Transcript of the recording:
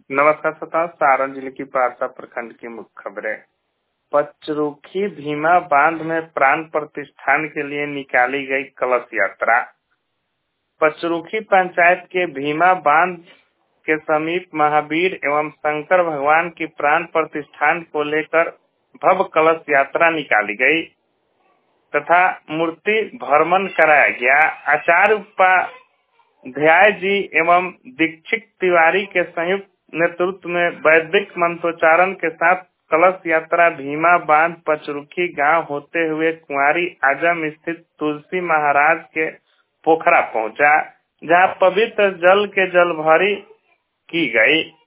नमस्कार श्रोताओं, सारण जिले की पारसा प्रखंड की मुख्य खबरें। पचरुखी भीमा बांध में प्राण प्रतिष्ठान के लिए निकाली गई कलश यात्रा। पचरुखी पंचायत के भीमा बांध के समीप महावीर एवं शंकर भगवान की प्राण प्रतिष्ठान को लेकर भव्य कलश यात्रा निकाली गई तथा मूर्ति भ्रमण कराया गया। आचार्य उपाध्याय जी एवं दीक्षित तिवारी के संयुक्त नेतृत्व में वैदिक मंत्रोच्चारण के साथ कलश यात्रा भीमा बांध पचरुखी गांव होते हुए कुंवारी आजम स्थित तुलसी महाराज के पोखरा पहुंचा, जहां पवित्र जल के जलभरी की गई।